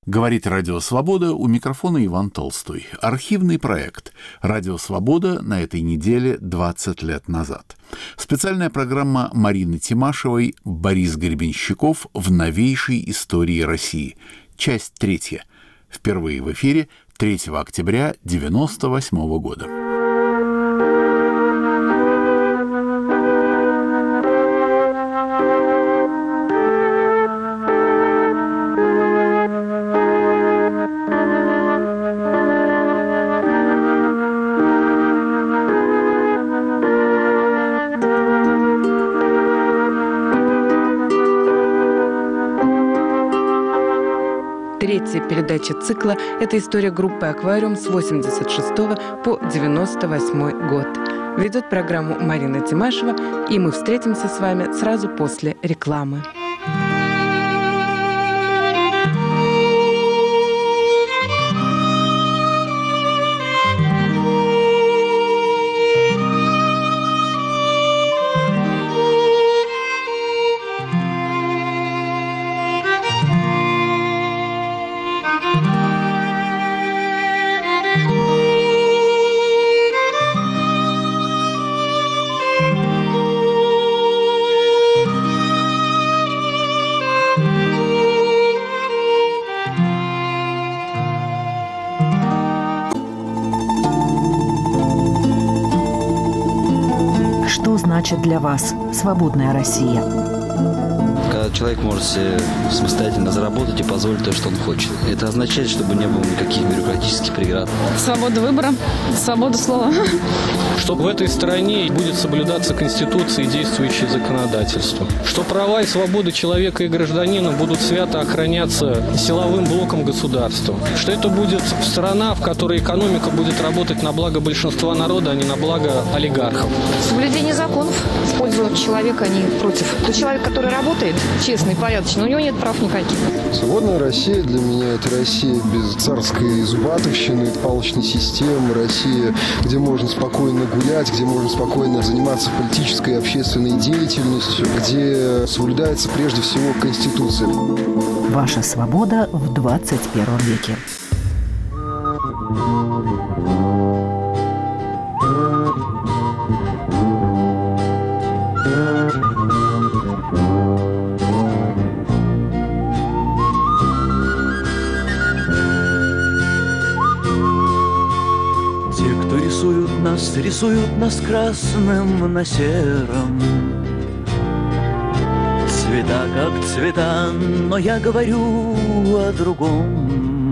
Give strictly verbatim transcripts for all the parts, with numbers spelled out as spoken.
Говорит «Радио Свобода», у микрофона Иван Толстой. Архивный проект «Радио Свобода» на этой неделе двадцать лет назад. Специальная программа Марины Тимашевой «Борис Гребенщиков в новейшей истории России». Часть третья. Впервые в эфире третьего октября девяносто восьмого года. Третья передача цикла – это история группы «Аквариум» с восемьдесят шестого по девяносто восьмой год. Ведет программу Марина Тимашева, и мы встретимся с вами сразу после рекламы. Что значит для вас свободная Россия? Когда человек может себе самостоятельно заработать и позволить то, что он хочет. Это означает, чтобы не было никаких бюрократических преград. Свобода выбора, свобода слова. Что в этой стране будет соблюдаться Конституция и действующее законодательство. Что права и свободы человека и гражданина будут свято охраняться силовым блоком государства. Что это будет страна, в которой экономика будет работать на благо большинства народа, а не на благо олигархов. Соблюдение законов в пользу человека, а не против. Тот человек, который работает честно и порядочно, у него нет прав никаких. Свободная Россия для меня – это Россия без царской зубатовщины, палочной системы, Россия, где можно спокойно гулять, где можно спокойно заниматься политической и общественной деятельностью, где соблюдается прежде всего Конституция. Ваша свобода в двадцать первом веке. Рисуют нас красным на сером. Цвета как цвета, но я говорю о другом.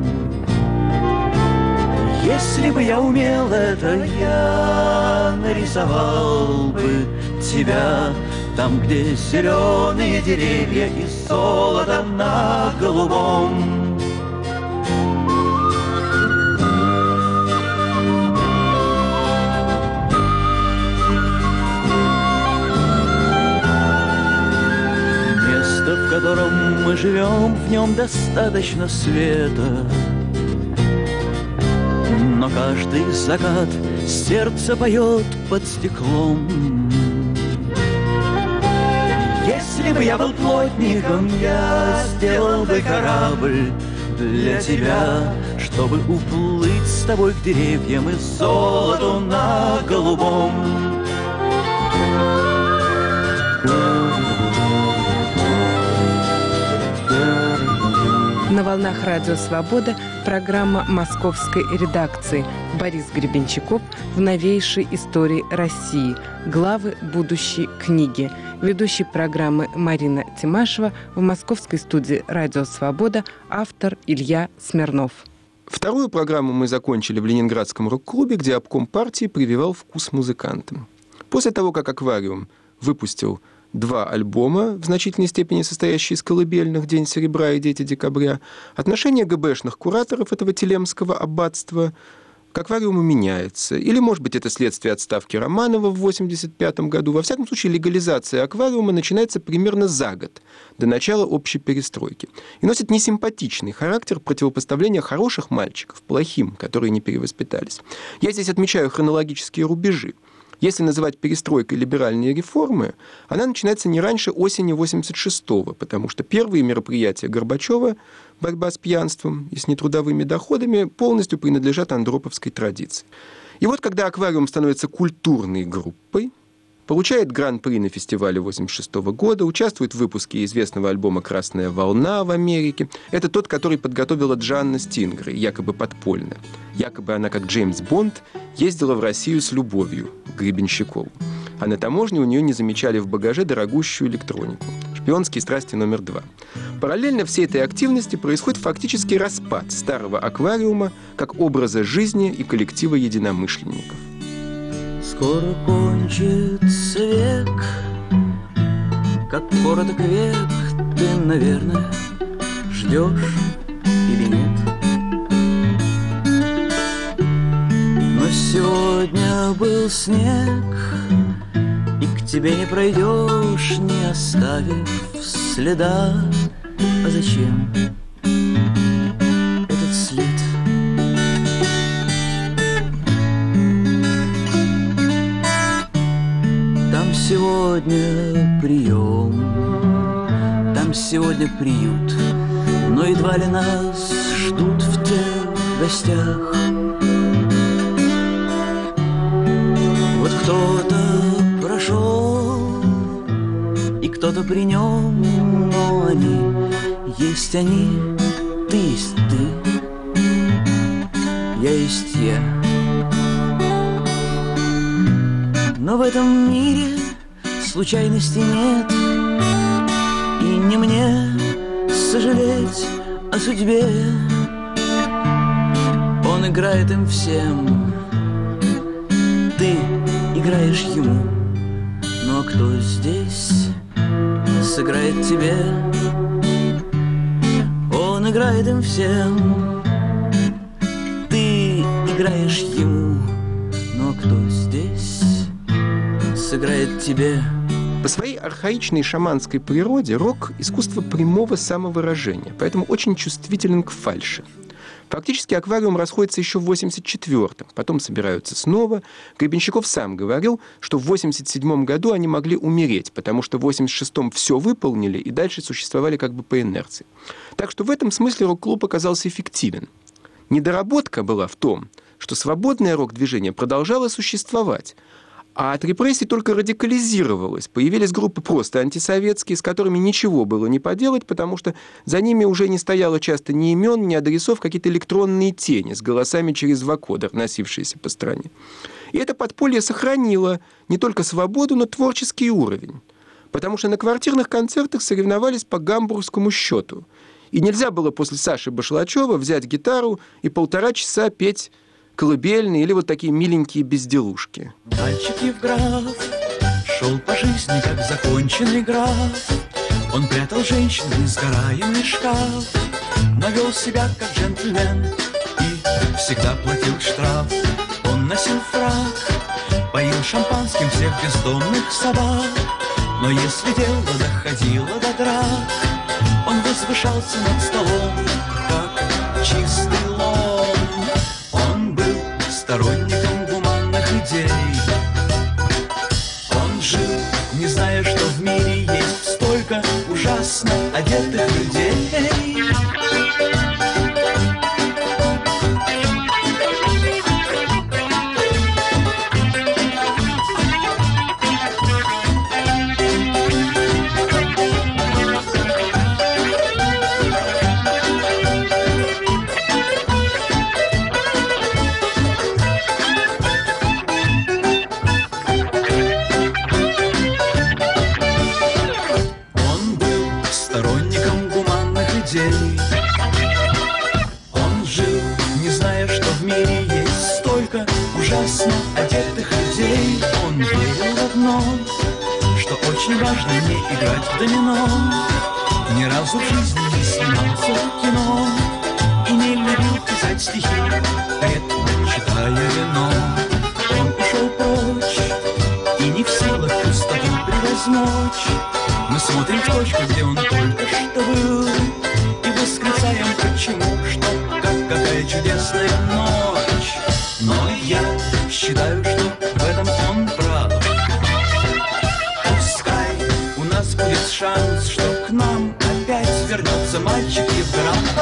Если бы я умел это, я нарисовал бы тебя там, где зеленые деревья и золото на голубом. В котором мы живем, в нем достаточно света. Но каждый закат сердце поет под стеклом. Если бы я был плотником, я сделал бы корабль для тебя, чтобы уплыть с тобой к деревьям и золоту на голубом. На волнах «Радио Свобода» программа московской редакции. Борис Гребенщиков в новейшей истории России. Главы будущей книги. Ведущий программы Марина Тимашева, в московской студии «Радио Свобода» автор Илья Смирнов. Вторую программу мы закончили в Ленинградском рок-клубе, где обком партии прививал вкус музыкантам. После того, как «Аквариум» выпустил два альбома, в значительной степени состоящие из колыбельных «День серебра» и «Дети декабря», отношение ГБшных кураторов этого Телемского аббатства к «Аквариуму» меняется. Или, может быть, это следствие отставки Романова в восемьдесят пятом году. Во всяком случае, легализация «Аквариума» начинается примерно за год, до начала общей перестройки. И носит несимпатичный характер противопоставления хороших мальчиков плохим, которые не перевоспитались. Я здесь отмечаю хронологические рубежи. Если называть перестройкой либеральные реформы, она начинается не раньше осени восемьдесят шестого, потому что первые мероприятия Горбачева, борьба с пьянством и с нетрудовыми доходами, полностью принадлежат андроповской традиции. И вот когда «Аквариум» становится культурной группой, получает гран-при на фестивале восемьдесят шестого года, участвует в выпуске известного альбома «Красная волна» в Америке. Это тот, который подготовила Джанна Стингрей, якобы подпольно. Якобы она, как Джеймс Бонд, ездила в Россию с любовью к Гребенщикову. А на таможне у нее не замечали в багаже дорогущую электронику. Шпионские страсти номер два. Параллельно всей этой активности происходит фактически распад старого «Аквариума» как образа жизни и коллектива единомышленников. Скоро кончится век, как короток век, ты, наверное, ждешь или нет. Но сегодня был снег, и к тебе не пройдешь, не оставив следа. А зачем этот след? Сегодня прием, там сегодня приют, но едва ли нас ждут в тех гостях. Вот кто-то прошел, и кто-то при нем, но они есть они, ты есть ты, я есть я. Но в этом мире случайностей нет, и не мне сожалеть о судьбе. Он играет им всем, ты играешь ему. Ну а кто здесь сыграет тебе? Он играет им всем, ты играешь ему. Ну а кто здесь сыграет тебе? По своей архаичной шаманской природе рок – искусство прямого самовыражения, поэтому очень чувствителен к фальши. Фактически «Аквариум» расходится еще в восемьдесят четвёртом, потом собираются снова. Гребенщиков сам говорил, что в восемьдесят седьмом году они могли умереть, потому что в восемьдесят шестом все выполнили и дальше существовали как бы по инерции. Так что в этом смысле рок-клуб оказался эффективен. Недоработка была в том, что свободное рок-движение продолжало существовать, а от репрессий только радикализировалось. Появились группы просто антисоветские, с которыми ничего было не поделать, потому что за ними уже не стояло часто ни имен, ни адресов, какие-то электронные тени с голосами через вокодер, носившиеся по стране. И это подполье сохранило не только свободу, но творческий уровень. Потому что на квартирных концертах соревновались по гамбургскому счету. И нельзя было после Саши Башлачева взять гитару и полтора часа петь колыбельные или вот такие миленькие безделушки. Мальчик Евграф шел по жизни, как законченный граф. Он прятал женщин в несгораемый шкаф, но вел себя как джентльмен и всегда платил штраф. Он носил фрак, поил шампанским всех бездомных собак, но если дело доходило до драк, он возвышался над столом, как чистый лом. Сторонником гуманных идей. Он жил, не зная, что в мире есть столько ужасно одетых людей. Он жил, не зная, что в мире есть столько ужасно одетых людей. Он верил в одно, что очень важно не играть в домино. Ни разу в жизни не снимался в кино и не любил писать стихи, редко читая вино. Он ушел прочь и не в силах пустоту превозмочь. Мы смотрим в точку, где он только что был, восклицаем почему, что как какая чудесная ночь. Но я считаю, что в этом он прав.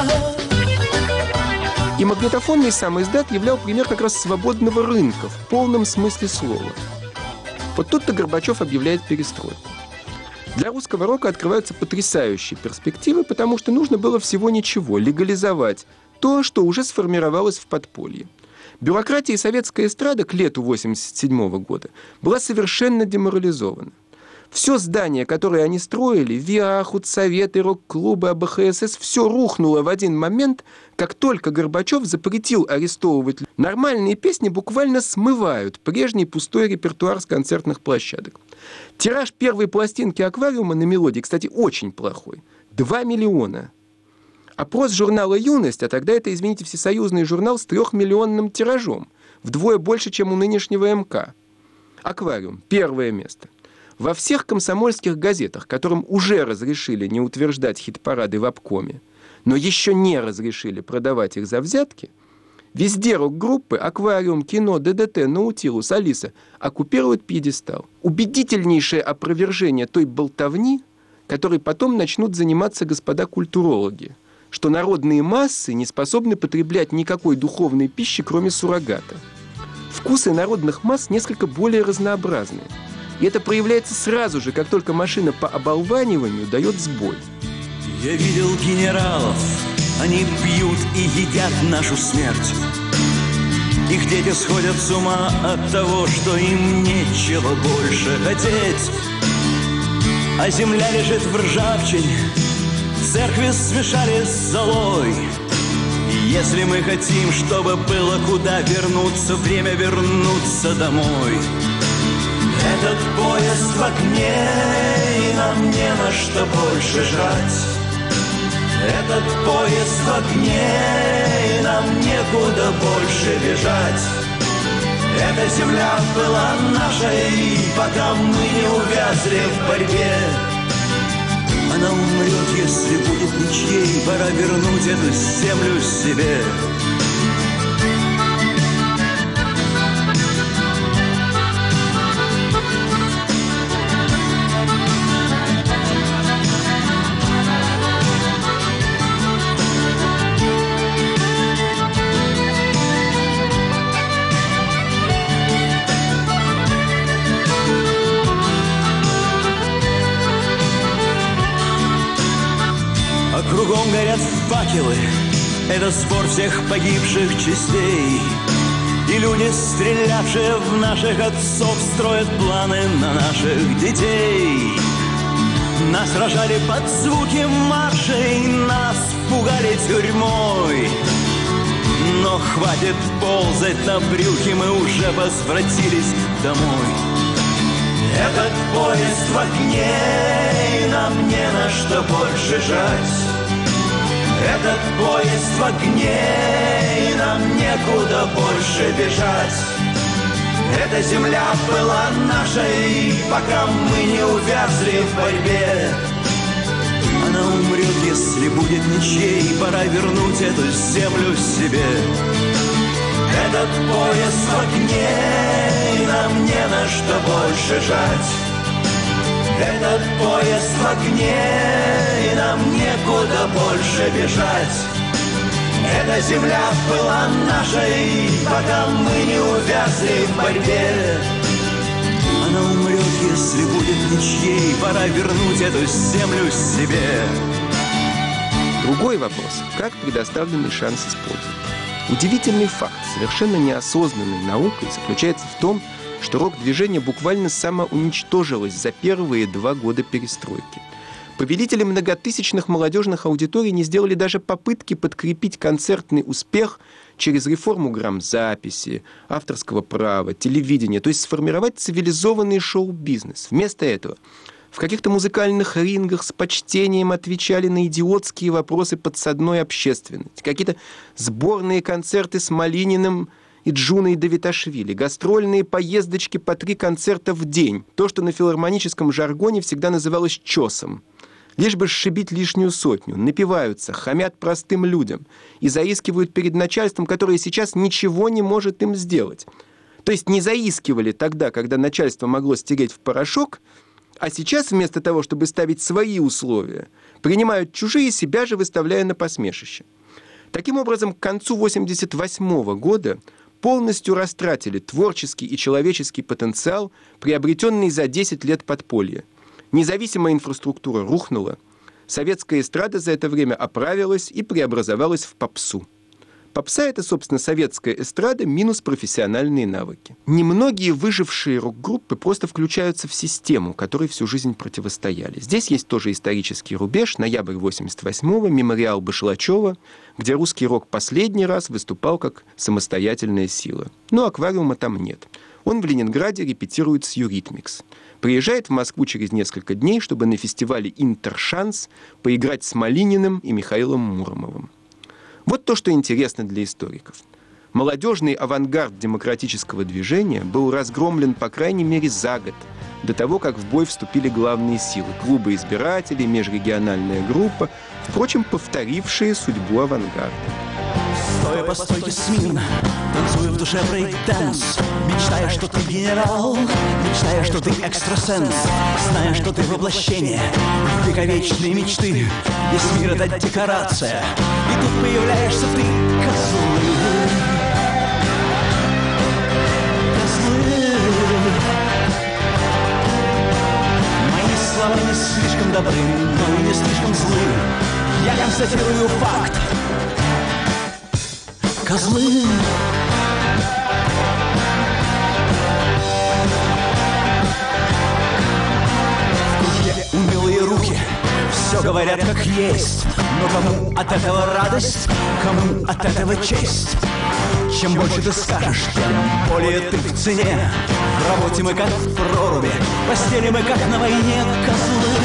И магнитофонный самоиздат являл пример как раз свободного рынка в полном смысле слова. Вот тут-то Горбачев объявляет перестройку. Для русского рока открываются потрясающие перспективы, потому что нужно было всего ничего – легализовать то, что уже сформировалось в подполье. Бюрократия и советская эстрада к лету восемьдесят седьмого года была совершенно деморализована. Все здание, которое они строили, ВИА, худсоветы, рок-клубы, АБХСС, все рухнуло в один момент, как только Горбачев запретил арестовывать. Нормальные песни буквально смывают прежний пустой репертуар с концертных площадок. Тираж первой пластинки «Аквариума» на мелодии, кстати, очень плохой. Два миллиона. Опрос журнала «Юность», а тогда это, извините, всесоюзный журнал с трехмиллионным тиражом, вдвое больше, чем у нынешнего эм ка. «Аквариум» – первое место. Во всех комсомольских газетах, которым уже разрешили не утверждать хит-парады в обкоме, но еще не разрешили продавать их за взятки, везде рок-группы «Аквариум», «Кино», «ДДТ», «Наутилус», «Алиса» оккупируют пьедестал. Убедительнейшее опровержение той болтовни, которой потом начнут заниматься господа культурологи, что народные массы не способны потреблять никакой духовной пищи, кроме суррогата. Вкусы народных масс несколько более разнообразные. И это проявляется сразу же, как только машина по оболваниванию дает сбой. Я видел генералов, они пьют и едят нашу смерть. Их дети сходят с ума от того, что им нечего больше хотеть. А земля лежит в ржавчине, церкви смешали с золой. И если мы хотим, чтобы было куда вернуться, время вернуться домой. Этот поезд в окне, и нам не на что больше жрать. Этот поезд в окне, и нам некуда больше бежать. Эта земля была нашей, пока мы не увязли в борьбе. Она умрет, если будет ничьей, пора вернуть эту землю себе. Кругом горят факелы, это сбор всех погибших частей. И люди, стрелявшие в наших отцов, строят планы на наших детей. Нас рожали под звуки маршей, нас пугали тюрьмой. Но хватит ползать на брюхе, мы уже возвратились домой. Этот поезд в окне, и нам не на что больше жать. Этот поезд в огне, и нам некуда больше бежать. Эта земля была нашей, пока мы не увязли в борьбе. Она умрет, если будет ничьей, пора вернуть эту землю себе. Этот поезд в огне, и нам не на что больше жать. Этот поезд в огне, и нам некуда больше бежать. Эта земля была нашей, пока мы не увязли в борьбе. Она умрет, если будет ничьей, пора вернуть эту землю себе. Другой вопрос – как предоставленный шанс использовать? Удивительный факт, совершенно неосознанной наукой, заключается в том, что рок-движение буквально самоуничтожилось за первые два года перестройки. Повелители многотысячных молодежных аудиторий не сделали даже попытки подкрепить концертный успех через реформу грамзаписи, авторского права, телевидения, то есть сформировать цивилизованный шоу-бизнес. Вместо этого в каких-то музыкальных рингах с почтением отвечали на идиотские вопросы подсадной общественности. Какие-то сборные концерты с Малининым и Джуной Давиташвили, гастрольные поездочки по три концерта в день. То, что на филармоническом жаргоне всегда называлось чесом. Лишь бы сшибить лишнюю сотню, напиваются, хамят простым людям и заискивают перед начальством, которое сейчас ничего не может им сделать. То есть не заискивали тогда, когда начальство могло стереть в порошок, А сейчас вместо того, чтобы ставить свои условия, принимают чужие, себя же выставляя на посмешище. Таким образом, к концу восемьдесят восьмого года полностью растратили творческий и человеческий потенциал, приобретенный за десять лет подполья. Независимая инфраструктура рухнула, советская эстрада за это время оправилась и преобразовалась в попсу. Попса — это, собственно, советская эстрада минус профессиональные навыки. Немногие выжившие рок-группы просто включаются в систему, которой всю жизнь противостояли. Здесь есть тоже исторический рубеж, ноябрь восемьдесят восьмого, мемориал Башлачева, где русский рок последний раз выступал как самостоятельная сила. Но аквариума там нет. Он в Ленинграде репетирует с Юритмикс. Приезжает в Москву через несколько дней, чтобы на фестивале «Интершанс» поиграть с Малининым и Михаилом Муромовым. Вот то, что интересно для историков. Молодежный авангард демократического движения был разгромлен по крайней мере за год до того, как в бой вступили главные силы – клубы избирателей, межрегиональная группа, впрочем, повторившие судьбу авангарда. Стоя по стойке смирно, танцуя в душе брейк-данс, мечтая, что ты генерал, мечтая, что ты экстрасенс, зная, что ты воплощение вековечной мечты, весь мир — это декорация, и тут появляешься ты, козлы. Козлы. Мои слова не слишком добры, но и не слишком злы. Я констатирую факт. Козлы. В кружке умелые руки все говорят как есть, но кому от этого радость, кому от этого честь? Чем больше ты скажешь, тем более ты в цене. В работе мы как в проруби, в постели мы как на войне. Козлы.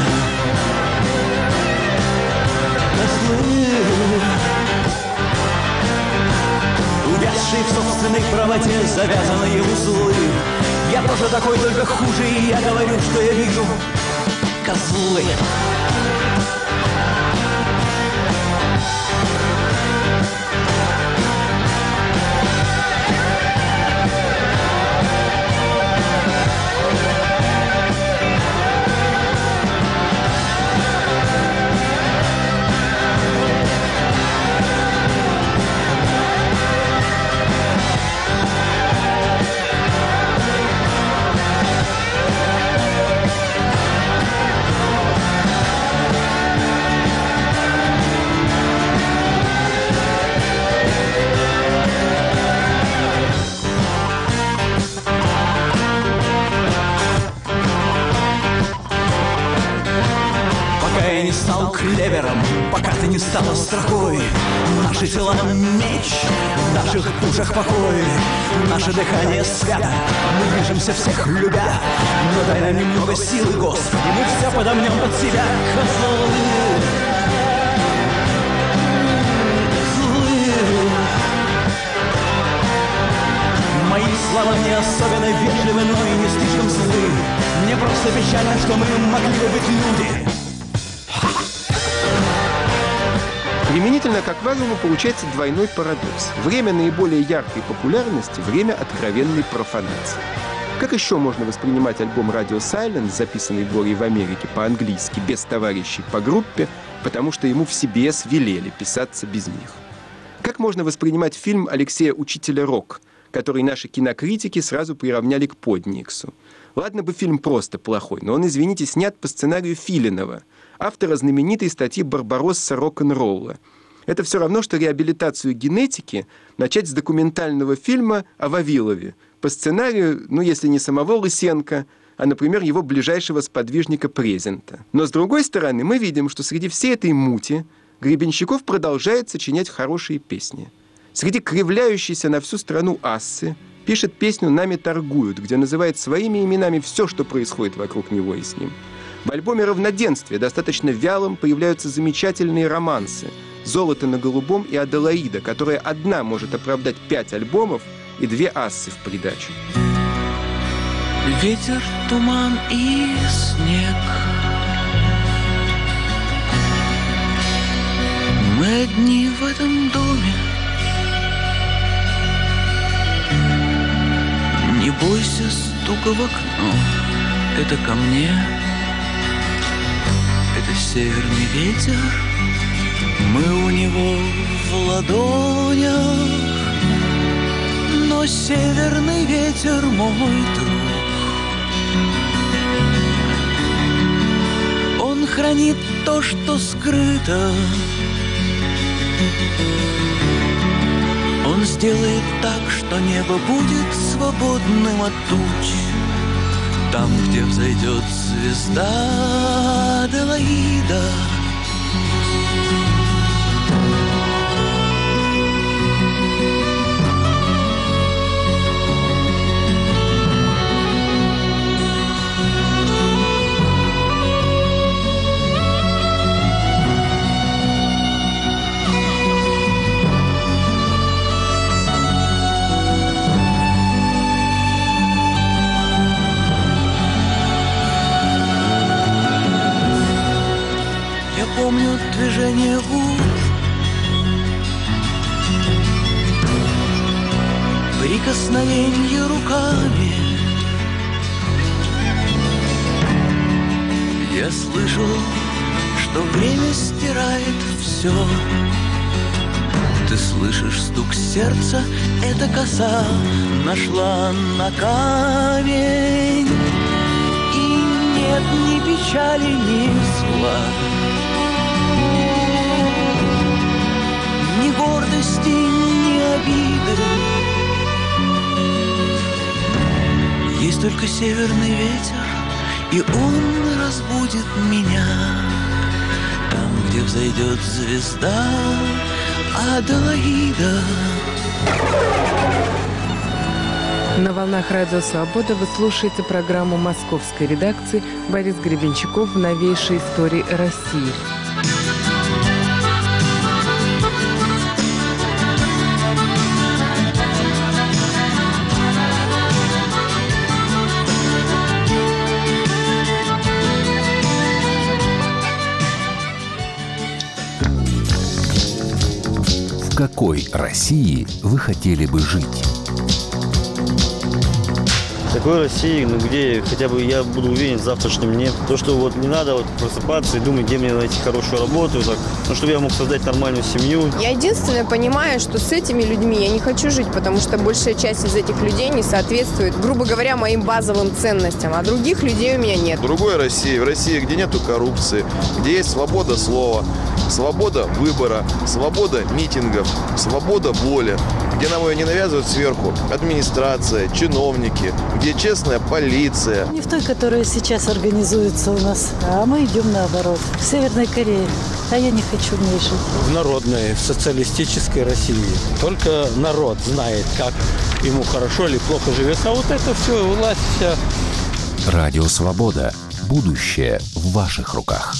Козлы. Увязшие в собственной правоте завязанные узлы. Я тоже такой, только хуже, и я говорю, что я вижу. Козлы. Стал клевером, пока ты не стала строкой. Наши тела меч, в наших душах покой. Наше дыхание свято, мы движемся всех любя. Но дай нам немного силы, Господи, мы все подомнем под себя. Козлы. Козлы. Мои слова не особенно вежливы, но и не слишком злы. Мне просто печально, что мы могли бы быть люди. Применительно к аквариуму получается двойной парадокс. Время наиболее яркой популярности – время откровенной профанации. Как еще можно воспринимать альбом «Radio Silence», записанный Борей в Америке по-английски, без товарищей по группе, потому что ему в си би эс велели писаться без них? Как можно воспринимать фильм Алексея Учителя «Рок», который наши кинокритики сразу приравняли к Подниксу? Ладно бы фильм просто плохой, но он, извините, снят по сценарию Филинова, автора знаменитой статьи «Барбаросса рок-н-ролла». Это все равно, что реабилитацию генетики начать с документального фильма о Вавилове по сценарию, ну, если не самого Лысенко, а, например, его ближайшего сподвижника Презента. Но, с другой стороны, мы видим, что среди всей этой мути Гребенщиков продолжает сочинять хорошие песни. Среди кривляющейся на всю страну ассы пишет песню «Нами торгуют», где называет своими именами все, что происходит вокруг него и с ним. В альбоме «Равноденствие» достаточно вялым появляются замечательные романсы «Золото на голубом» и «Аделаида», которая одна может оправдать пять альбомов и две ассы в придачу. Ветер, туман и снег. Мы одни в этом доме. Не бойся стука в окно. это ко мне. Это северный ветер, мы у него в ладонях. Но северный ветер мой друг. Он хранит то, что скрыто. Он сделает так, что небо будет свободным от туч. Там, где взойдет звезда Аделаида. Помню движение губ, прикосновенье руками. Я слышал, что время стирает все. Ты слышишь стук сердца, эта коса нашла на камень. И нет ни печали, ни зла, ни гордости, ни обиды. Есть только северный ветер, и он разбудит меня. Там, где взойдет звезда Аделаида. На волнах Радио Свобода вы слушаете программу московской редакции «Борис Гребенщиков в новейшей истории России». В какой России вы хотели бы жить? В такой России, ну, где хотя бы я буду уверен в завтрашнем дне. То, что вот не надо вот просыпаться и думать, где мне найти хорошую работу, так, ну, чтобы я мог создать нормальную семью. Я единственное понимаю, что с этими людьми я не хочу жить, потому что большая часть из этих людей не соответствует, грубо говоря, моим базовым ценностям, а других людей у меня нет. В другой России, в России, где нету коррупции, где есть свобода слова, свобода выбора, свобода митингов, свобода воли, где нам ее не навязывают сверху администрация, чиновники, где честная полиция. Не в той, которая сейчас организуется у нас, а мы идем наоборот. В Северной Корее. А я не хочу в ней жить. В народной, в социалистической России. Только народ знает, как ему хорошо или плохо живется. А вот это все, власть вся. Радио Свобода. Будущее в ваших руках.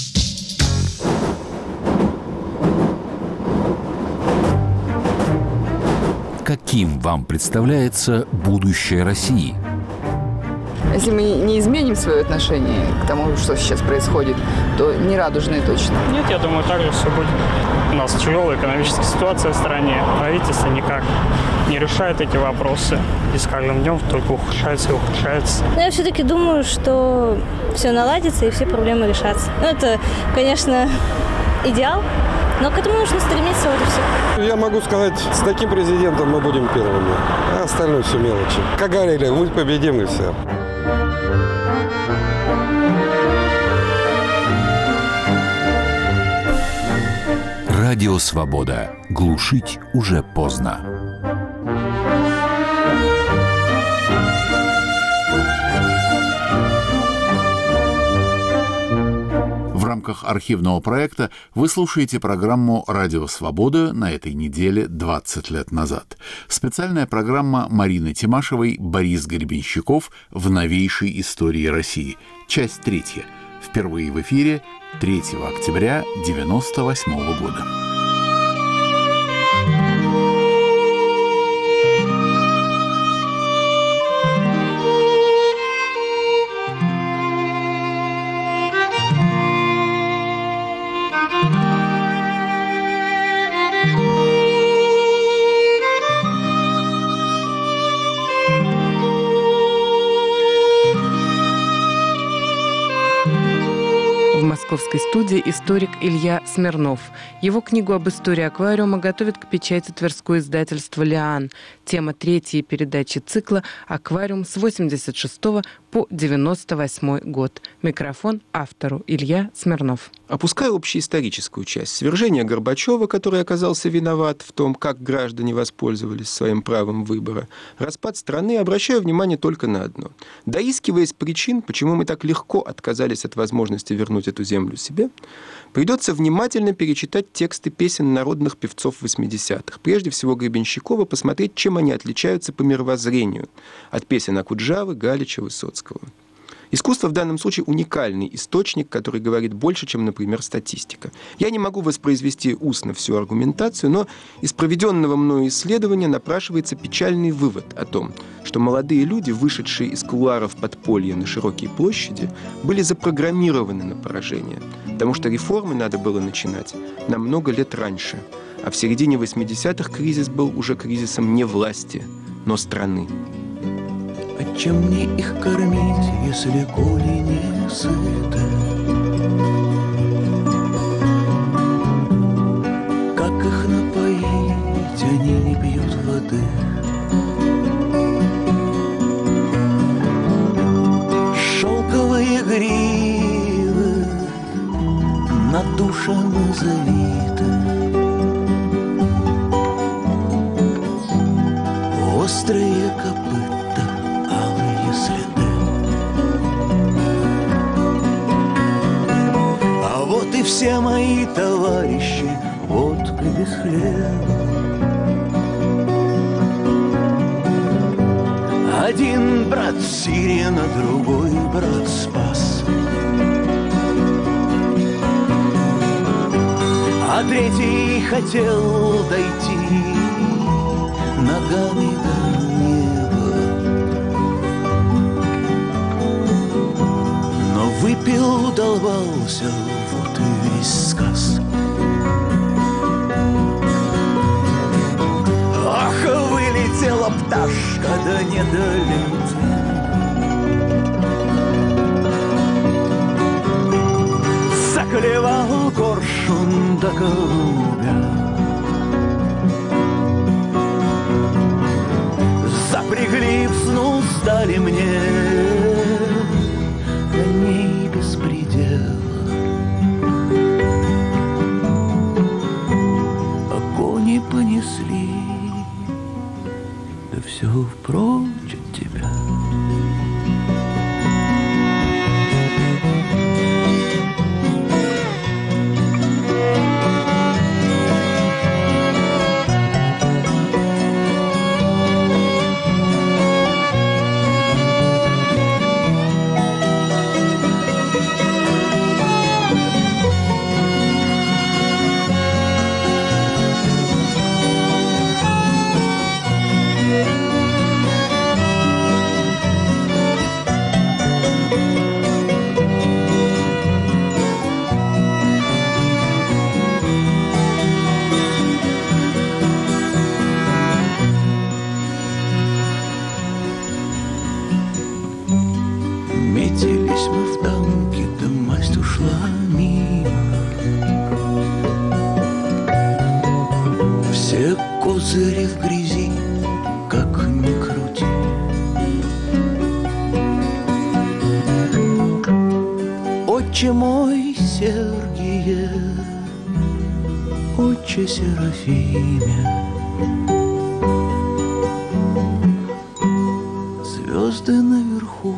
Каким вам представляется будущее России? Если мы не изменим свое отношение к тому, что сейчас происходит, то не радужные точно. Нет, я думаю, так же все будет. У нас тяжелая экономическая ситуация в стране. Правительство никак не решает эти вопросы. И с каждым днем только ухудшается и ухудшается. Но я все-таки думаю, что все наладится и все проблемы решатся. Ну, это, конечно, идеал. Но к этому нужно стремиться, вот и все. Я могу сказать, с таким президентом мы будем первыми, а остальное все мелочи. Как говорили, мы победим и все. Радио Свобода. Глушить уже поздно. В рамках архивного проекта вы слушаете программу «Радио Свобода» на этой неделе двадцать лет назад. Специальная программа Марины Тимашевой «Борис Гребенщиков в новейшей истории России». Часть третья. Впервые в эфире третьего октября девяносто восьмого года. московской студии историк Илья Смирнов. Его книгу об истории аквариума готовит к печати Тверское издательство «Лиан». Тема третьей передачи цикла «Аквариум» с восемьдесят шестого по девяносто восьмой год. Микрофон автору Илья Смирнов. Опуская общеисторическую часть, свержение Горбачева, который оказался виноват в том, как граждане воспользовались своим правом выбора, распад страны, обращаю внимание только на одно. Доискиваясь причин, почему мы так легко отказались от возможности вернуть эту землю себе, придется внимательно перечитать тексты песен народных певцов восьмидесятых, прежде всего Гребенщикова, посмотреть, чем они отличаются по мировоззрению от песен Акуджавы, Галича, Высоцкого. Искусство в данном случае уникальный источник, который говорит больше, чем, например, статистика. Я не могу воспроизвести устно всю аргументацию, но из проведенного мною исследования напрашивается печальный вывод о том, что молодые люди, вышедшие из кулуаров подполья на широкие площади, были запрограммированы на поражение, потому что реформы надо было начинать на много лет раньше, а в середине восьмидесятых кризис был уже кризисом не власти, но страны. А чем мне их кормить, если коли не сыты? Как их напоить, они не пьют воды. Шелковые гривы надушены завиты. Острые копыта, алые следы. А вот и все мои товарищи, водка без хлеба. Один брат Сирена, другой брат Спас, а третий хотел дойти ногами до неба, но выпил, долбался, вот и весь сказ. Ах, вылетела пташка, да не долетела. Заклевал коршун до голубя. Запрягли в снус, дали мне коней без предела. А кони понесли, да все прочь от тебя. Метились мы в танке, да масть ушла мимо. Все козыри в грязи, как ни крути. Отче мой, Сергие, отче Серафиме, звезды наверху,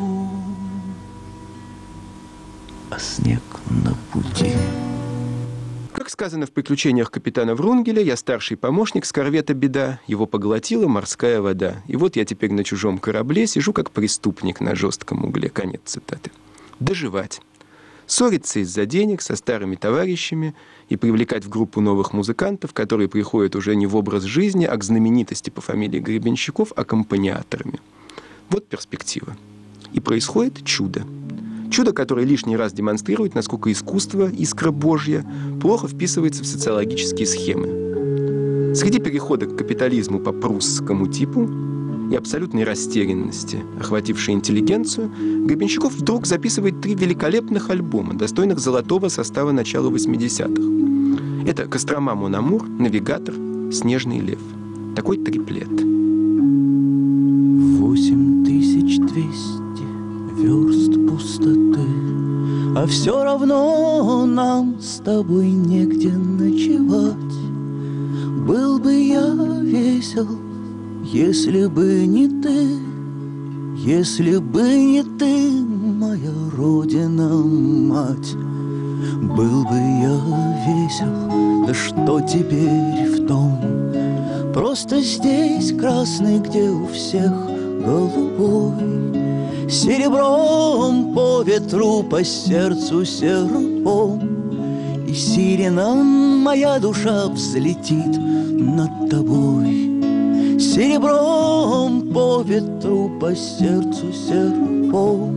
а снег на пути. Как сказано в «Приключениях капитана Врунгеля», я старший помощник с корвета «Беда», его поглотила морская вода. И вот я теперь на чужом корабле сижу как преступник на жестком угле. Конец цитаты. Доживать. Ссориться из-за денег со старыми товарищами и привлекать в группу новых музыкантов, которые приходят уже не в образ жизни, а к знаменитости по фамилии Гребенщиков аккомпаниаторами. Вот перспектива. И происходит чудо. Чудо, которое лишний раз демонстрирует, насколько искусство, искра Божья, плохо вписывается в социологические схемы. Среди перехода к капитализму по прусскому типу и абсолютной растерянности, охватившей интеллигенцию, Гребенщиков вдруг записывает три великолепных альбома, достойных золотого состава начала восьмидесятых. Это «Кострома Мон Амур», «Навигатор», «Снежный лев». Такой триплет. Восемь тысяч двести верст пустоты, а все равно нам с тобой негде ночевать. Был бы я весел, если бы не ты, если бы не ты, моя родина, мать. Был бы я весел, да что теперь в том? Просто здесь красный, где у всех голубой. Серебром по ветру, по сердцу серпом, и сирена моя душа взлетит над тобой. Серебром по ветру, по сердцу серпом,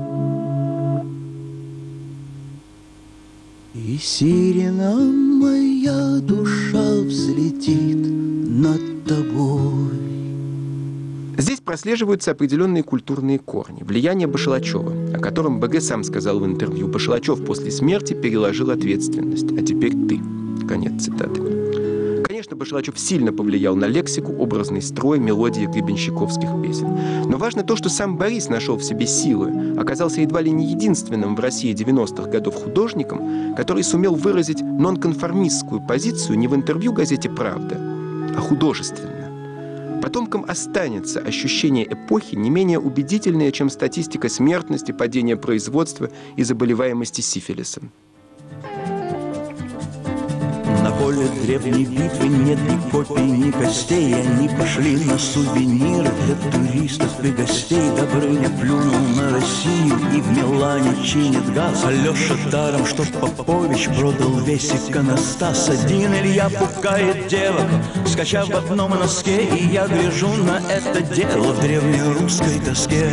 и сирена моя душа взлетит над тобой. Здесь прослеживаются определенные культурные корни, влияние Башлачева, о котором БГ сам сказал в интервью: «Башлачев после смерти переложил ответственность, а теперь ты». Конец цитаты. Конечно, Башлачев сильно повлиял на лексику, образный строй, мелодии гребенщиковских песен. Но важно то, что сам Борис нашел в себе силы, оказался едва ли не единственным в России девяностых годов художником, который сумел выразить нонконформистскую позицию не в интервью газете «Правда», а художественно. Потомкам останется ощущение эпохи не менее убедительное, чем статистика смертности, падения производства и заболеваемости сифилисом. На поле древней битвы нет ни копий, ни костей. Они пошли на сувениры для туристов и гостей. Добрыня плюнул на Россию и в Милане чинит газ. Алеша даром, что Попович продал весь иконостас. Один Илья пугает девок, скачав в одном носке. И я гляжу на это дело в древней русской тоске.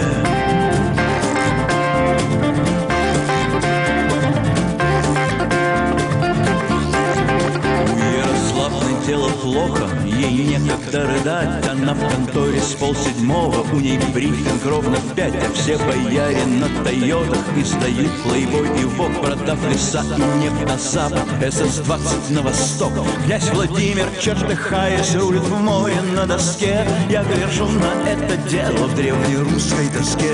Дело плохо, ей некогда рыдать. Она в конторе с полседьмого, у ней брифинг ровно в пять. А все бояре на Тойотах издают плейбой и вок, продав леса и нефть на запад, эс эс двадцать на восток. Князь Владимир, чертыхаясь, рулит в море на доске. Я гляжу на это дело в древней русской тоске.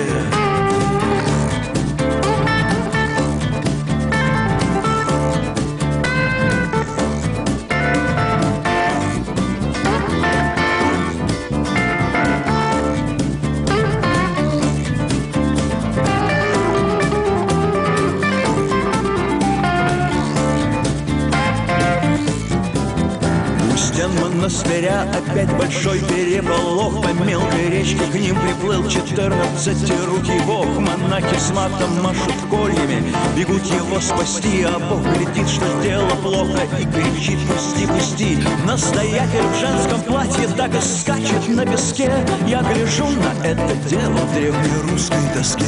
Монастыря опять большой переполох. По мелкой речке к ним приплыл четырнадцатирукий бог. Монахи с матом машут кольями, бегут его спасти, а Бог глядит, что дело плохо, и кричит: пусти, пусти. Настоятель в женском платье так и скачет на песке. Я гляжу на это дело в древней русской тоске.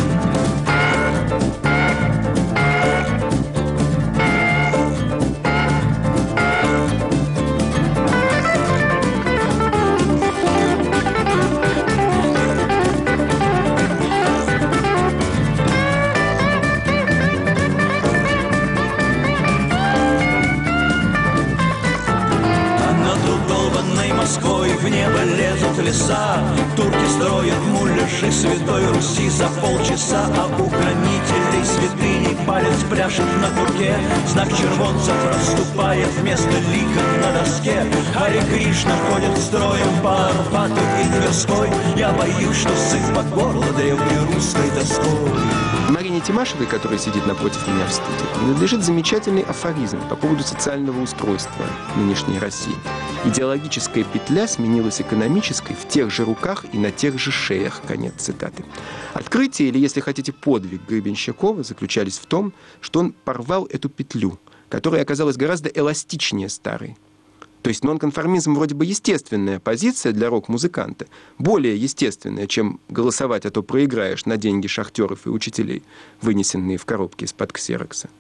Турки строят муляжи Святой Руси за полчаса, а у хранителей святыни палец пляшет на курке. Знак червонцев расступает вместо лика на доске. Харе Кришна ходит строем по Арбату и Тверской. Я боюсь, что сыт по горло древней русской доской. Марине Тимашевой, которая сидит напротив меня в студии, принадлежит замечательный афоризм по поводу социального устройства нынешней России. Идеологическая петля сменилась экономической в тех же руках и на тех же шеях. Конец цитаты. Открытие, или, если хотите, подвиг Гребенщикова заключались в том, что он порвал эту петлю, которая оказалась гораздо эластичнее старой. То есть нонконформизм вроде бы естественная позиция для рок-музыканта, более естественная, чем голосовать, а то проиграешь на деньги шахтеров и учителей, вынесенные в коробке из-под ксерокса.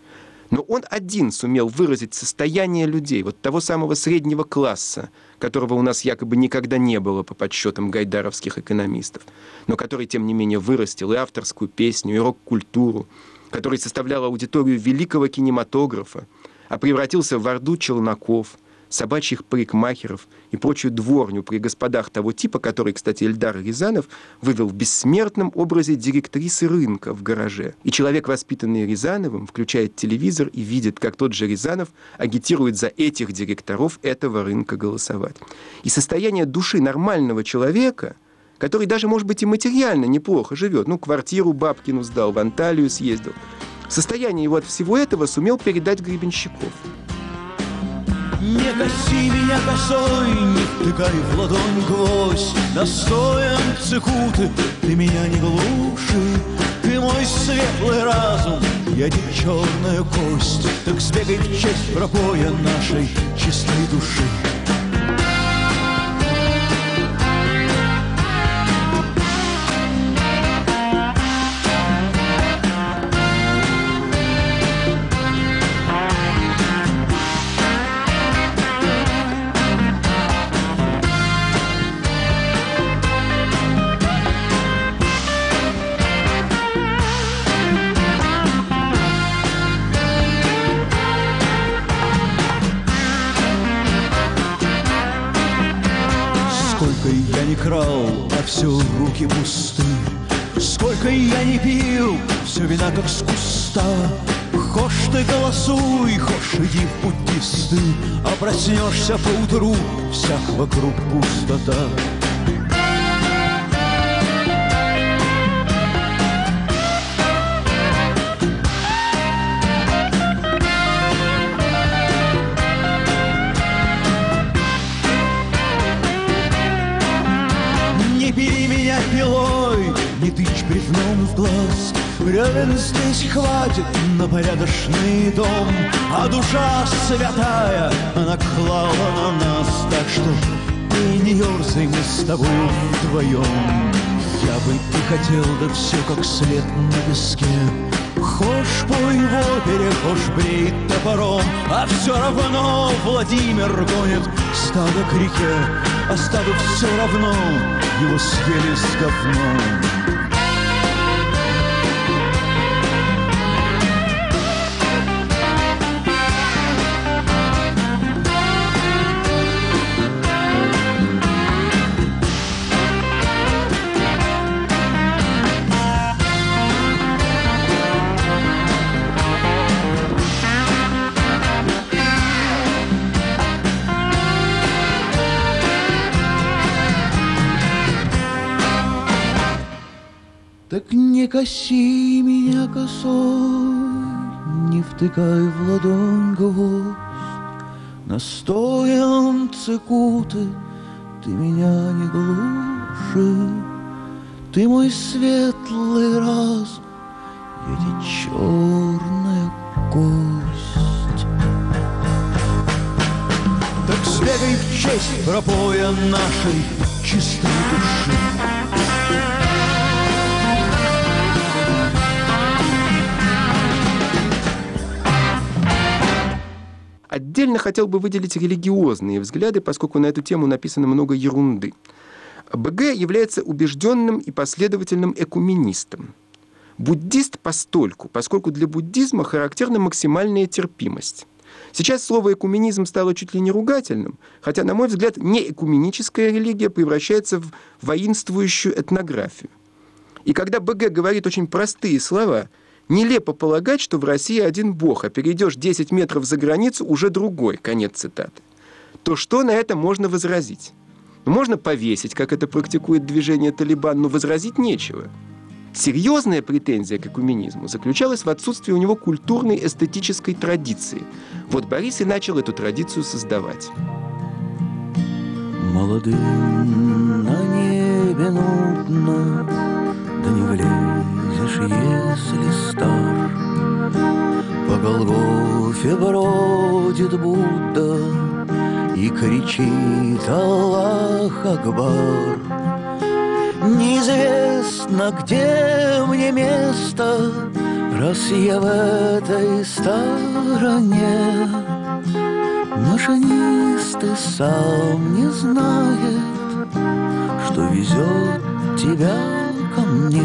Но он один сумел выразить состояние людей, вот того самого среднего класса, которого у нас якобы никогда не было по подсчетам гайдаровских экономистов, но который, тем не менее, вырастил и авторскую песню, и рок-культуру, который составлял аудиторию великого кинематографа, а превратился в орду челноков, собачьих парикмахеров и прочую дворню при господах того типа, который, кстати, Эльдар Рязанов вывел в бессмертном образе директрисы рынка в гараже. И человек, воспитанный Рязановым, включает телевизор и видит, как тот же Рязанов агитирует за этих директоров этого рынка голосовать. И состояние души нормального человека, который даже, может быть, и материально неплохо живет, ну, квартиру бабкину сдал, в Анталию съездил, состояние его от всего этого сумел передать Гребенщиков. Не коси меня косой, не втыкай в ладонь гвоздь, настоем цикуты ты меня не глуши. Ты мой светлый разум, я не черная кость, так сбегай в честь пропоя нашей чистой души. Я не крал, а все руки пусты. Сколько я не пил, все вина как с куста. Хошь ты голосуй, хошь иди в буддисты, а проснешься поутру, всяк вокруг пустота. Пилой, не тычь бревном в глаз. Бревен здесь хватит на порядочный дом, а душа святая, она клала на нас. Так что ты не ерзай, мы с тобой вдвоем. Я бы и хотел, да все как след на песке. Хошь пой в опере, хошь брей топором, а все равно Владимир гонит стадо к реке, а стаду все равно его съели с говном. Так не коси меня косой, не втыкай в ладонь гвоздь, настоем цикуты ты меня не глуши. Ты мой светлый разум, я ведь черная кость. Так сбегай в честь пропоя нашей чистой души. Отдельно хотел бы выделить религиозные взгляды, поскольку на эту тему написано много ерунды. БГ является убежденным и последовательным экуменистом. Буддист постольку, поскольку для буддизма характерна максимальная терпимость. Сейчас слово «экуменизм» стало чуть ли не ругательным, хотя, на мой взгляд, неэкуменическая религия превращается в воинствующую этнографию. И когда БГ говорит очень простые слова, нелепо полагать, что в России один бог, а перейдешь десять метров за границу, уже другой, конец цитаты. То что на это можно возразить? Можно повесить, как это практикует движение «Талибан», но возразить нечего. Серьезная претензия к экуменизму заключалась в отсутствии у него культурной эстетической традиции. Вот Борис и начал эту традицию создавать. Молодым на небе нудно, да не влезешь, если стар. По Голгофе бродит Будда и кричит Аллах Акбар. Неизвестно, где мне место, раз я в этой стороне. Машинист и сам не знает, что везет тебя ко мне.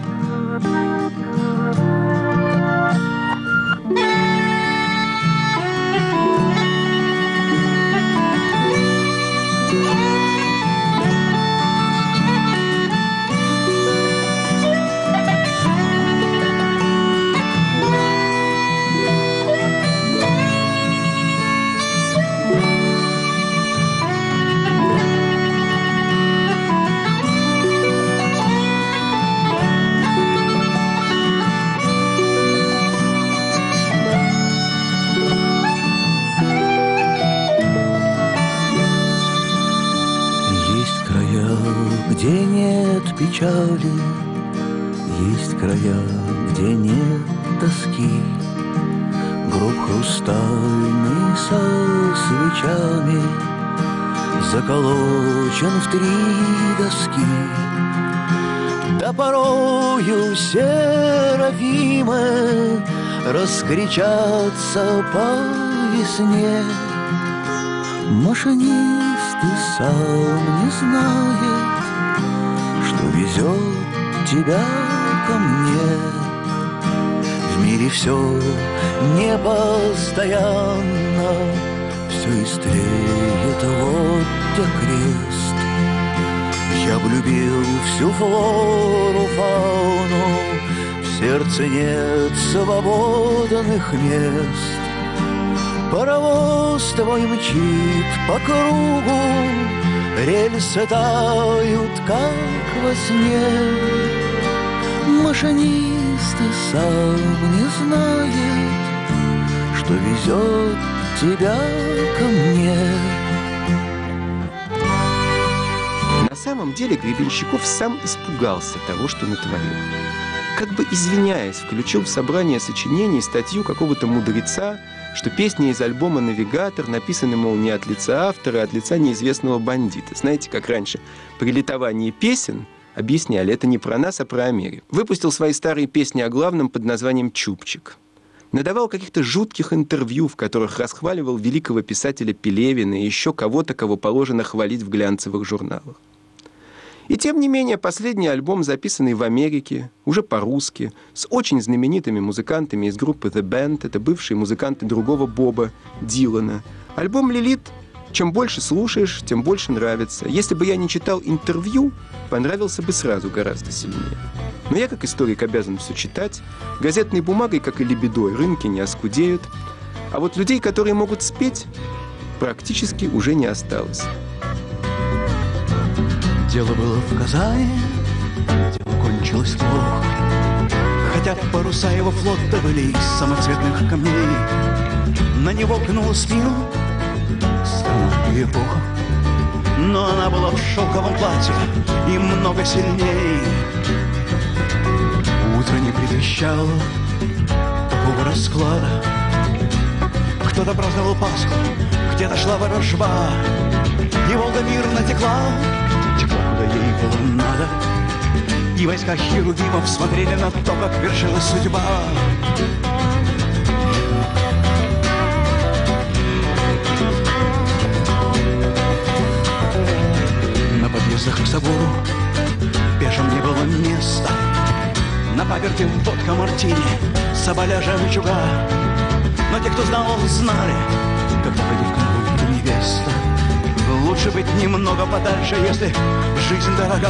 Где нет печали, есть края, где нет тоски. Гроб хрустальный со свечами заколочен в три доски. Да порою серафимы раскричатся по весне. Машинист и сам не знает, что везет тебя ко мне. В мире все непостоянно, все истлеет, вот где крест. Я б любил всю флору, фауну, в сердце нет свободных мест. Паровоз твой мчит по кругу, рельсы тают, как во сне. Машинист и сам не знает, что везет тебя ко мне. На самом деле Гребенщиков сам испугался того, что натворил. Как бы извиняясь, включил в собрание сочинений статью какого-то мудреца, что песни из альбома «Навигатор» написаны, мол, не от лица автора, а от лица неизвестного бандита. Знаете, как раньше при литовании песен объясняли, это не про нас, а про Америку. Выпустил свои старые песни о главном под названием «Чубчик». Надавал каких-то жутких интервью, в которых расхваливал великого писателя Пелевина и еще кого-то, кого положено хвалить в глянцевых журналах. И тем не менее, последний альбом, записанный в Америке, уже по-русски, с очень знаменитыми музыкантами из группы The Band, это бывшие музыканты другого Боба Дилана. Альбом «Лилит», чем больше слушаешь, тем больше нравится. Если бы я не читал интервью, понравился бы сразу гораздо сильнее. Но я, как историк, обязан все читать. Газетной бумагой, как и лебедой, рынки не оскудеют. А вот людей, которые могут спеть, практически уже не осталось. Дело было в Казани, дело кончилось плохо. Хотя паруса его флота были из самоцветных камней, на него гнула спину страна и эпоха. Но она была в шелковом платье и много сильней. Утро не предвещало такого расклада. Кто-то праздновал Пасху, где-то шла ворожба, и Волга мирно текла, текла, куда ей было надо. И войска херувимов смотрели на то, как вершилась судьба. На подъездах к собору пешим не было места. На паперти водка мартини, соболя жемчуга. Но те, кто знал, знали, когда пойдет конвой невеста. Лучше быть немного подальше, если жизнь дорога.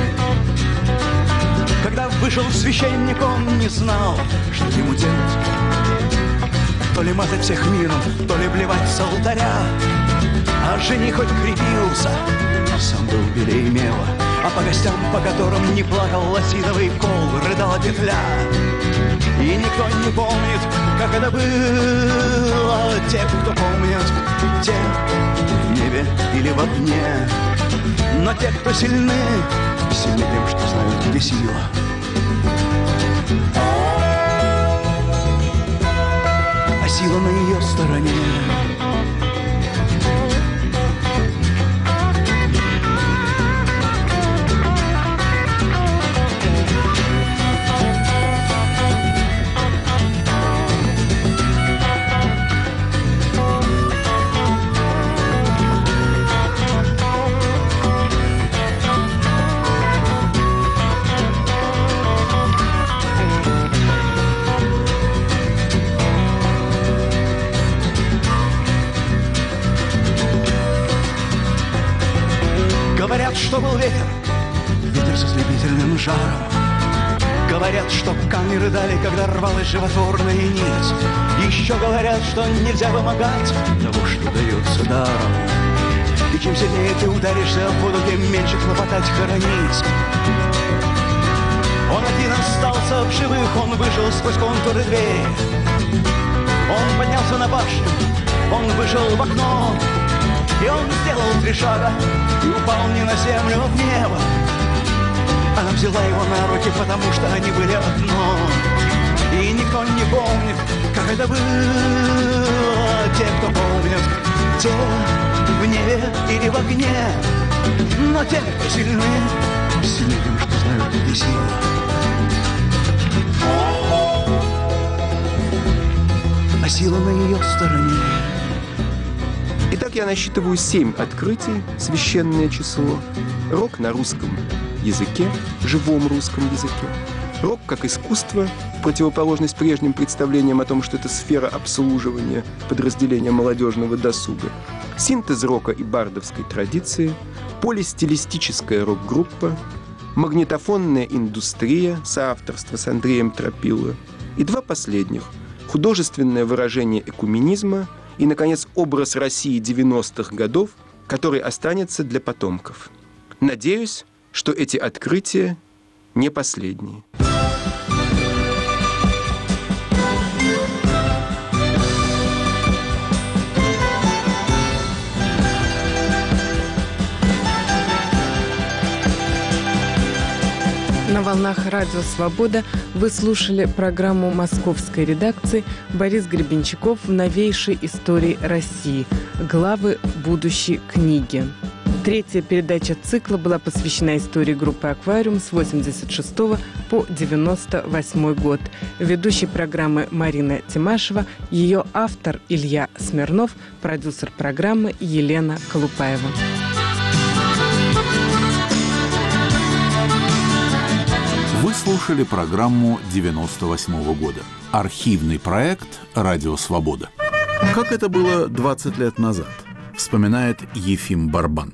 Когда вышел священник, он не знал, что ему делать. То ли мазать всех миром, то ли блевать с алтаря. А жених хоть крепился, но сам был белее мела. А по гостям, по которым не плакал лосиновый кол, рыдала петля. И никто не помнит, как это было. Те, кто помнят, те в небе или в огне. Но те, кто сильны, сильны тем, что знают, где сила. А сила на ее стороне. Говорят, что был ветер, ветер со слепительным жаром. Говорят, что камеры дали, когда рвалась животворная нить. Еще говорят, что нельзя вымогать того, что дается даром. И чем сильнее ты ударишься в воду, тем меньше хлопотать, хоронить. Он один остался в живых, он выжил сквозь контуры двери. Он поднялся на башню, он вышел в окно. И он сделал три шага и упал не на землю, а в небо. Она взяла его на руки, потому что они были одно. И никто не помнит, как это было. Те, кто помнят, те в небе или в огне. Но те, кто сильны, сильны тем, что знают, где сила. А сила на ее стороне. Итак, я насчитываю семь открытий, священное число. Рок на русском языке, живом русском языке. Рок как искусство, в противоположность прежним представлениям о том, что это сфера обслуживания подразделения молодежного досуга. Синтез рока и бардовской традиции, полистилистическая рок-группа, магнитофонная индустрия, соавторство с Андреем Тропило. И два последних – художественное выражение экуменизма и, наконец, образ России девяностых годов, который останется для потомков. Надеюсь, что эти открытия не последние. На волнах Радио Свобода вы слушали программу московской редакции «Борис Гребенщиков в новейшей истории России. Главы будущей книги». Третья передача цикла была посвящена истории группы «Аквариум» с восемьдесят шестого по девяносто восьмой год. Ведущий программы Марина Тимашева, ее автор Илья Смирнов, продюсер программы Елена Колупаева. Вы слушали программу девяносто восьмого года. Архивный проект «Радио Свобода». Как это было двадцать лет назад, вспоминает Ефим Барбан.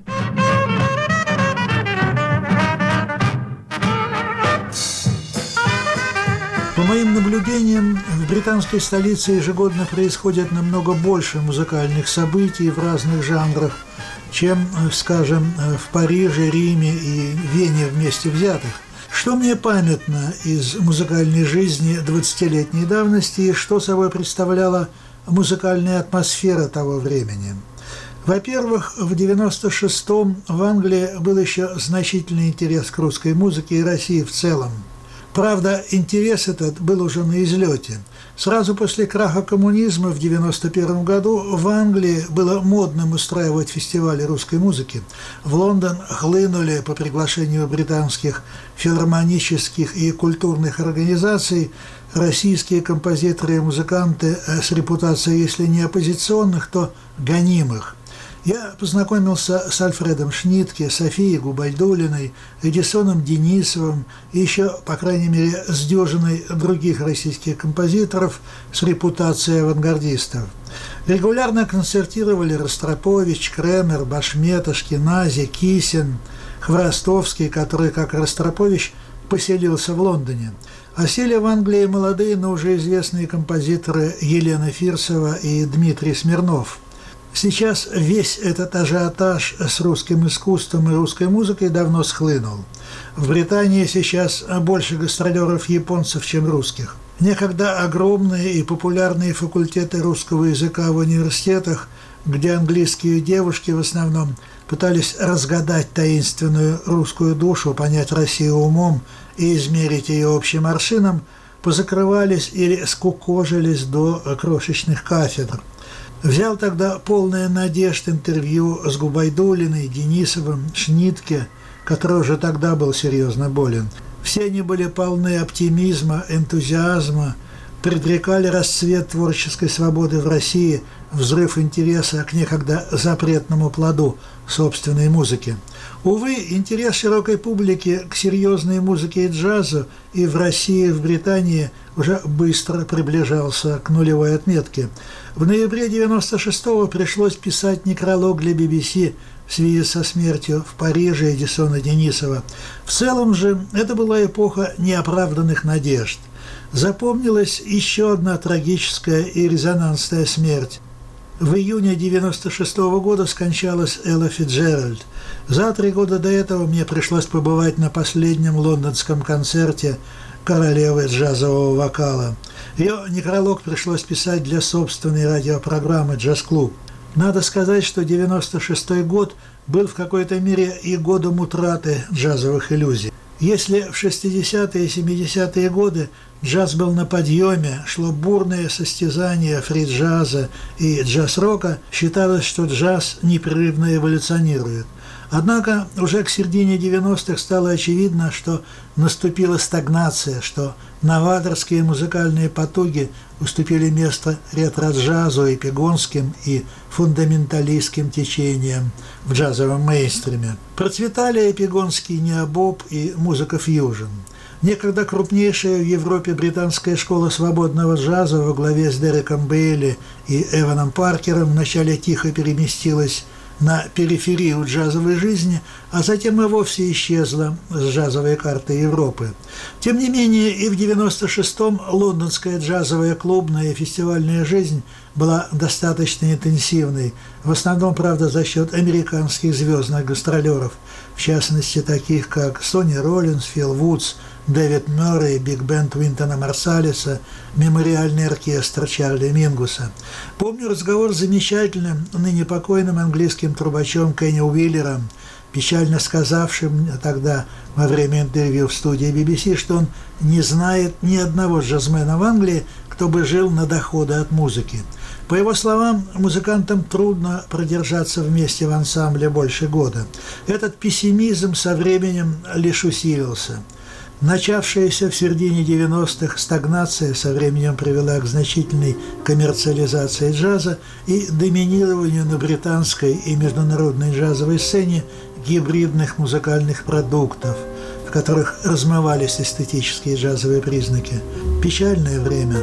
По моим наблюдениям, в британской столице ежегодно происходит намного больше музыкальных событий в разных жанрах, чем, скажем, в Париже, Риме и Вене вместе взятых. Что мне памятно из музыкальной жизни двадцатилетней давности и что собой представляла музыкальная атмосфера того времени? Во-первых, в девяносто шестом в Англии был еще значительный интерес к русской музыке и России в целом. Правда, интерес этот был уже на излете. Сразу после краха коммунизма в девяносто первом году в Англии было модным устраивать фестивали русской музыки. В Лондон хлынули по приглашению британских филармонических и культурных организаций российские композиторы и музыканты с репутацией, если не оппозиционных, то гонимых. Я познакомился с Альфредом Шнитке, Софией Губайдуллиной, Эдисоном Денисовым и еще, по крайней мере, с дюжиной других российских композиторов с репутацией авангардистов. Регулярно концертировали Ростропович, Кремер, Башмет, Ашкенази, Кисин, Хворостовский, который, как Ростропович, поселился в Лондоне. А сели в Англии молодые, но уже известные композиторы Елена Фирсова и Дмитрий Смирнов. Сейчас весь этот ажиотаж с русским искусством и русской музыкой давно схлынул. В Британии сейчас больше гастролеров японцев, чем русских. Некогда огромные и популярные факультеты русского языка в университетах, где английские девушки в основном пытались разгадать таинственную русскую душу, понять Россию умом и измерить ее общим аршином, позакрывались или скукожились до крошечных кафедр. Взял тогда полное надежд интервью с Губайдуллиной, Денисовым, Шнитке, который уже тогда был серьезно болен. Все они были полны оптимизма, энтузиазма, предрекали расцвет творческой свободы в России, взрыв интереса к некогда запретному плоду собственной музыки. Увы, интерес широкой публики к серьезной музыке и джазу и в России, и в Британии уже быстро приближался к нулевой отметке. В ноябре девяносто шестого пришлось писать некролог для би би си в связи со смертью в Париже Эдисона Денисова. В целом же это была эпоха неоправданных надежд. Запомнилась еще одна трагическая и резонансная смерть. В июне девяносто шестого года скончалась Элла Фицджеральд. За три года до этого мне пришлось побывать на последнем лондонском концерте королевы джазового вокала. Ее некролог пришлось писать для собственной радиопрограммы «Джаз-клуб». Надо сказать, что девяносто шестой год был в какой-то мере и годом утраты джазовых иллюзий. Если в шестидесятые и семидесятые годы джаз был на подъеме, шло бурное состязание фри-джаза и джаз-рока, считалось, что джаз непрерывно эволюционирует. Однако уже к середине девяностых стало очевидно, что наступила стагнация, что новаторские музыкальные потуги уступили место ретро-джазу, эпигонским и фундаменталистским течениям в джазовом мейнстриме. Процветали эпигонский необоб и музыка фьюжн. Некогда крупнейшая в Европе британская школа свободного джаза во главе с Дереком Бейли и Эваном Паркером вначале тихо переместилась на периферию джазовой жизни, а затем и вовсе исчезла с джазовой карты Европы. Тем не менее, и в девяносто шестом лондонская джазовая клубная и фестивальная жизнь была достаточно интенсивной, в основном, правда, за счет американских звездных гастролеров, в частности, таких как Сонни Роллинс, Фил Вудс, Дэвид Мёррей, биг-бенд Уинтона Марсалиса, мемориальный оркестр Чарли Мингуса. Помню разговор с замечательным, ныне покойным английским трубачом Кенни Уиллером, печально сказавшим тогда во время интервью в студии би би си, что он не знает ни одного джазмена в Англии, кто бы жил на доходы от музыки. По его словам, музыкантам трудно продержаться вместе в ансамбле больше года. Этот пессимизм со временем лишь усилился. Начавшаяся в середине девяностых стагнация со временем привела к значительной коммерциализации джаза и доминированию на британской и международной джазовой сцене гибридных музыкальных продуктов, в которых размывались эстетические джазовые признаки. Печальное время.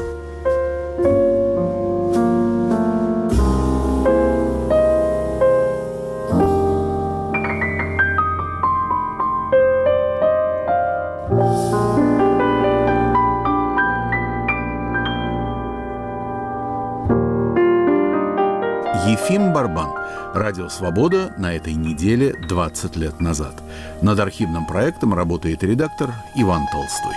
Ефим Барбан. Радио «Свобода» на этой неделе двадцать лет назад. Над архивным проектом работает редактор Иван Толстой.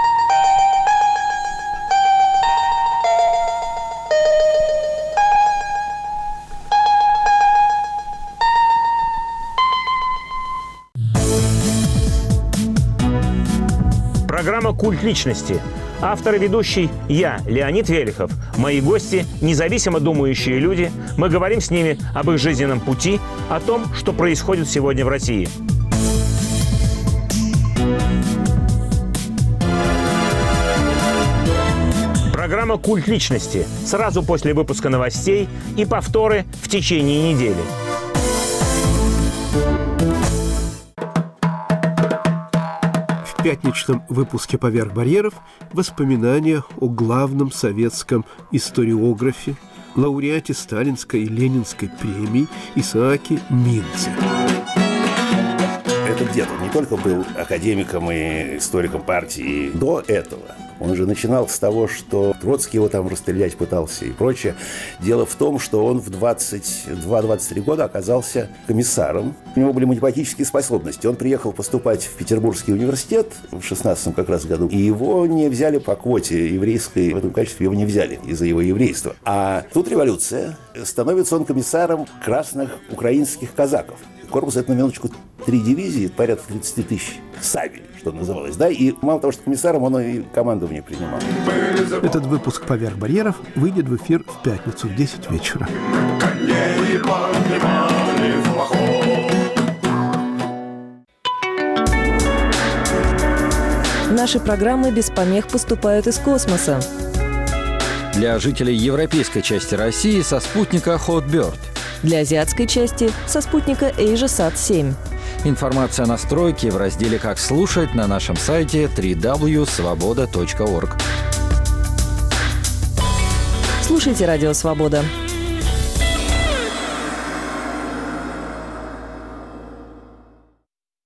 Программа «Культ личности». Автор и ведущий я, Леонид Велихов. Мои гости – независимо думающие люди. Мы говорим с ними об их жизненном пути, о том, что происходит сегодня в России. Программа «Культ личности» сразу после выпуска новостей и повторы в течение недели. В пятничном выпуске «Поверх барьеров» воспоминания о главном советском историографе, лауреате Сталинской и Ленинской премий Исааке Минце. Этот дед не только был академиком и историком партии до этого. Он же начинал с того, что Троцкий его там расстрелять пытался и прочее. Дело в том, что он в двадцать два - двадцать три года оказался комиссаром. У него были математические способности. Он приехал поступать в Петербургский университет в шестнадцатом как раз году, и его не взяли по квоте еврейской. В этом качестве его не взяли из-за его еврейства. А тут революция. Становится он комиссаром красных украинских казаков. Корпус — это, на минуточку, три дивизии, порядка тридцать тысяч сабель, что называлось, да, и мало того, что комиссаром, он и командование принимал. Этот выпуск «Поверх барьеров» выйдет в эфир в пятницу в десять вечера. Наши программы без помех поступают из космоса. Для жителей европейской части России со спутника Hotbird. Для азиатской части со спутника AsiaSat семь. Информация о настройке в разделе «Как слушать» на нашем сайте дабл ю дабл ю дабл ю точка свобода точка орг. Слушайте «Радио Свобода».